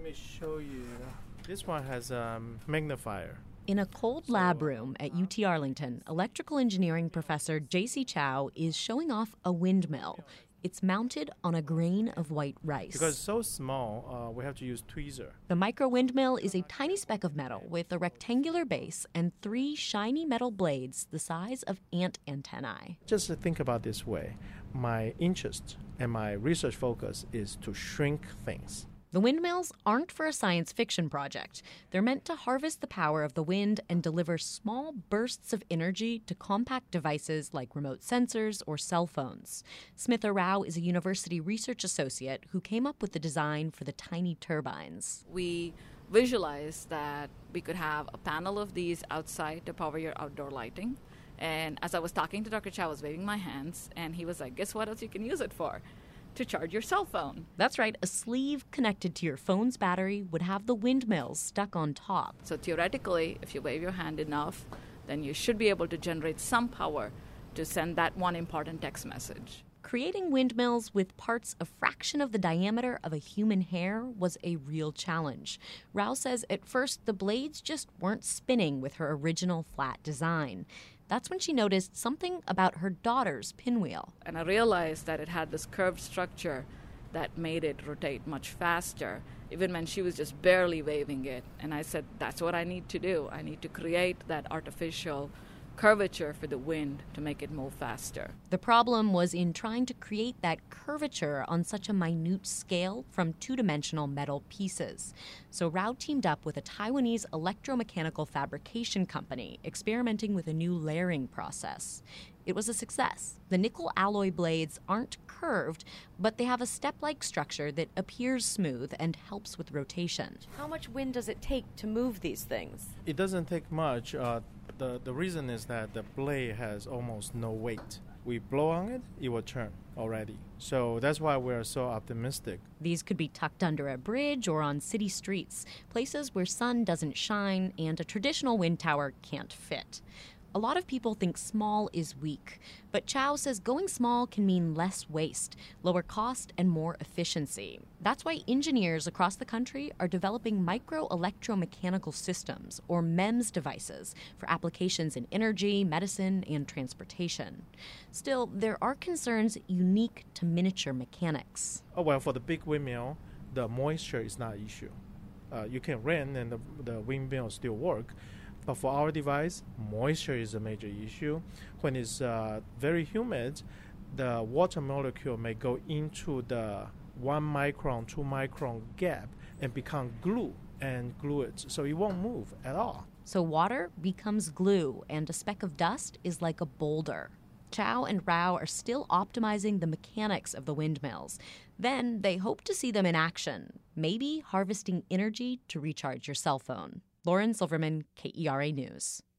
Let me show you. This one has a magnifier. In a cold lab room at UT Arlington, electrical engineering professor J.C. Chow is showing off a windmill. It's mounted on a grain of white rice. Because it's so small, we have to use tweezer. The micro windmill is a tiny speck of metal with a rectangular base and 3 shiny metal blades the size of ant antennae. Just think about this way. My interest and my research focus is to shrink things. The windmills aren't for a science fiction project. They're meant to harvest the power of the wind and deliver small bursts of energy to compact devices like remote sensors or cell phones. Smitha Rao is a university research associate who came up with the design for the tiny turbines. We visualized that we could have a panel of these outside to power your outdoor lighting. And as I was talking to Dr. Chow, I was waving my hands, and he was like, guess what else you can use it for? To charge your cell phone. That's right. A sleeve connected to your phone's battery would have the windmills stuck on top. So theoretically, if you wave your hand enough, then you should be able to generate some power to send that one important text message. Creating windmills with parts a fraction of the diameter of a human hair was a real challenge. Rao says at first the blades just weren't spinning with her original flat design. That's when she noticed something about her daughter's pinwheel. And I realized that it had this curved structure that made it rotate much faster, even when she was just barely waving it. And I said, that's what I need to do. I need to create that artificial curvature for the wind to make it move faster. The problem was in trying to create that curvature on such a minute scale from two-dimensional metal pieces. So Rao teamed up with a Taiwanese electromechanical fabrication company experimenting with a new layering process. It was a success. The nickel alloy blades aren't curved, but they have a step-like structure that appears smooth and helps with rotation. How much wind does it take to move these things? It doesn't take much. The reason is that the blade has almost no weight. We blow on it, it will turn already. So that's why we're so optimistic. These could be tucked under a bridge or on city streets, places where sun doesn't shine and a traditional wind tower can't fit. A lot of people think small is weak, but Chow says going small can mean less waste, lower cost, and more efficiency. That's why engineers across the country are developing micro-electromechanical systems, or MEMS devices, for applications in energy, medicine, and transportation. Still, there are concerns unique to miniature mechanics. Oh, well, for the big windmill, the moisture is not an issue. You can rain and the windmill still work. But for our device, moisture is a major issue. When it's very humid, the water molecule may go into the 1 micron, 2 micron gap and become glue and glue it. So it won't move at all. So water becomes glue, and a speck of dust is like a boulder. Chow and Rao are still optimizing the mechanics of the windmills. Then they hope to see them in action, maybe harvesting energy to recharge your cell phone. Lauren Silverman, KERA News.